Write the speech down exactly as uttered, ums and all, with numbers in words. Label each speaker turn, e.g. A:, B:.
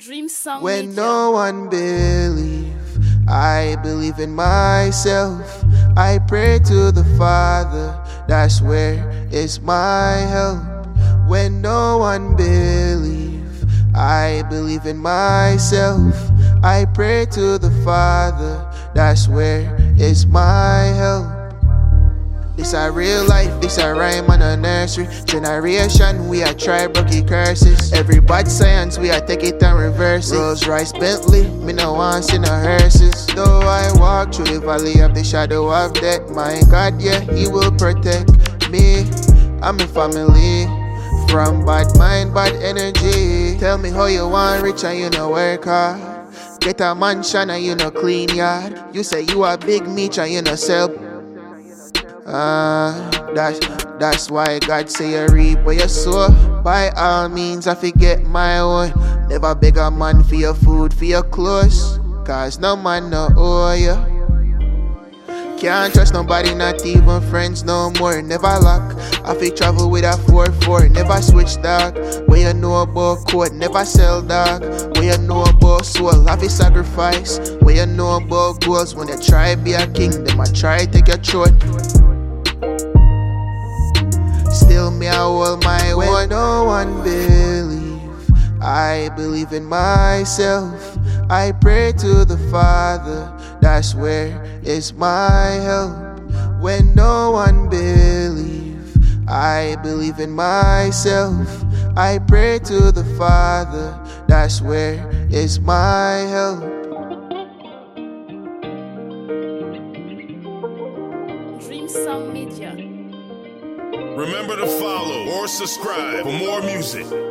A: Dream Song
B: When
A: Media.
B: no one believe, I believe in myself. I pray to the Father, that's where is my help. When no one believe, I believe in myself. I pray to the Father, that's where is my help. This a real life, this a rhyme and a nursery. Generation, we a try broken curses. Every bad science, we a take it and reverse it. Rolls Royce Bentley, me no want see no hearses. Though I walk through the valley of the shadow of death, my God, yeah, He will protect me and my family from bad mind, bad energy. Tell me how you want rich and you no work hard. Get a mansion and you no clean yard. You say you a big meat and you no sell. Ah, uh, that's, that's why God say you reap where you sow. By all means I forget my own. Never beg a man for your food, for your clothes, cause no man no owe you. Can't trust nobody, not even friends no more. Never lock, I fi travel with a four four. Never switch dog, where you know about code. Never sell dog, where you know about soul. I fi sacrifice, where you know about goals. When you try be a king, them I try take your throne. Still me I hold my way. When no one believe, I believe in myself. I pray to the Father, that's where is my help. When no one believe, I believe in myself. I pray to the Father, that's where is my help.
A: Dream Song Media.
C: Remember to follow or subscribe for more music.